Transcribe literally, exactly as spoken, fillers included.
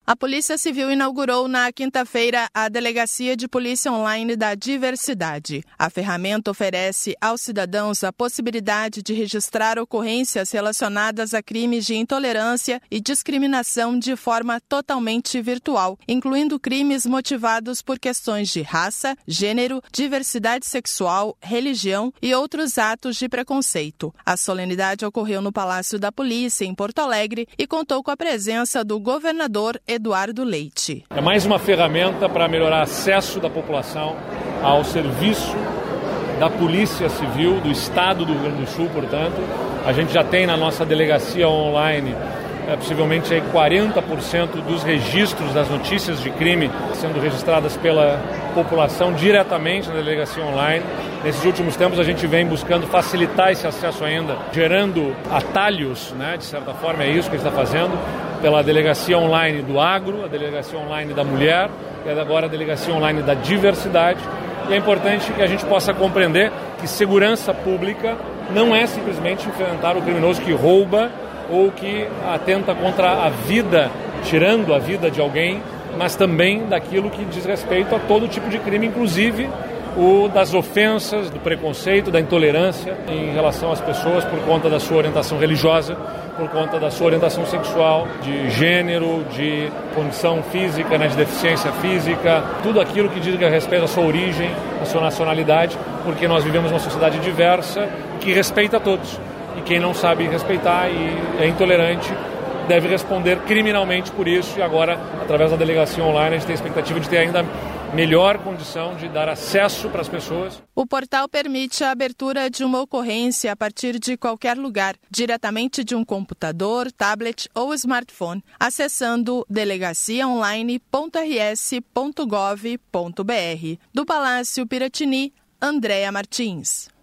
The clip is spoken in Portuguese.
A Polícia Civil inaugurou na quinta-feira a Delegacia de Polícia Online da Diversidade. A ferramenta oferece aos cidadãos a possibilidade de registrar ocorrências relacionadas a crimes de intolerância e discriminação de forma totalmente virtual, incluindo crimes motivados por questões de raça, gênero, diversidade sexual, religião e outros atos de preconceito. A solenidade ocorreu no Palácio da Polícia, em Porto Alegre, e contou com a presença do governador Eduardo Leite. É mais uma ferramenta para melhorar acesso da população ao serviço da Polícia Civil do Estado do Rio Grande do Sul, portanto. A gente já tem na nossa delegacia online é, possivelmente aí quarenta por cento dos registros das notícias de crime sendo registradas pela população diretamente na delegacia online. Nesses últimos tempos a gente vem buscando facilitar esse acesso ainda, gerando atalhos, né, de certa forma é isso que a gente está fazendo, pela delegacia online do agro, a delegacia online da mulher e agora a delegacia online da diversidade. E é importante que a gente possa compreender que segurança pública não é simplesmente enfrentar o criminoso que rouba ou que atenta contra a vida, tirando a vida de alguém, mas também daquilo que diz respeito a todo tipo de crime, inclusive o das ofensas, do preconceito, da intolerância em relação às pessoas por conta da sua orientação religiosa, por conta da sua orientação sexual, de gênero, de condição física, né, de deficiência física, tudo aquilo que diz respeito à sua origem, à sua nacionalidade, porque nós vivemos uma sociedade diversa que respeita a todos. E quem não sabe respeitar e é intolerante deve responder criminalmente por isso. E agora, através da delegacia online, a gente tem a expectativa de ter ainda melhor condição de dar acesso para as pessoas. O portal permite a abertura de uma ocorrência a partir de qualquer lugar, diretamente de um computador, tablet ou smartphone, acessando delegacia online ponto r s ponto gov ponto b r. Do Palácio Piratini, Andréa Martins.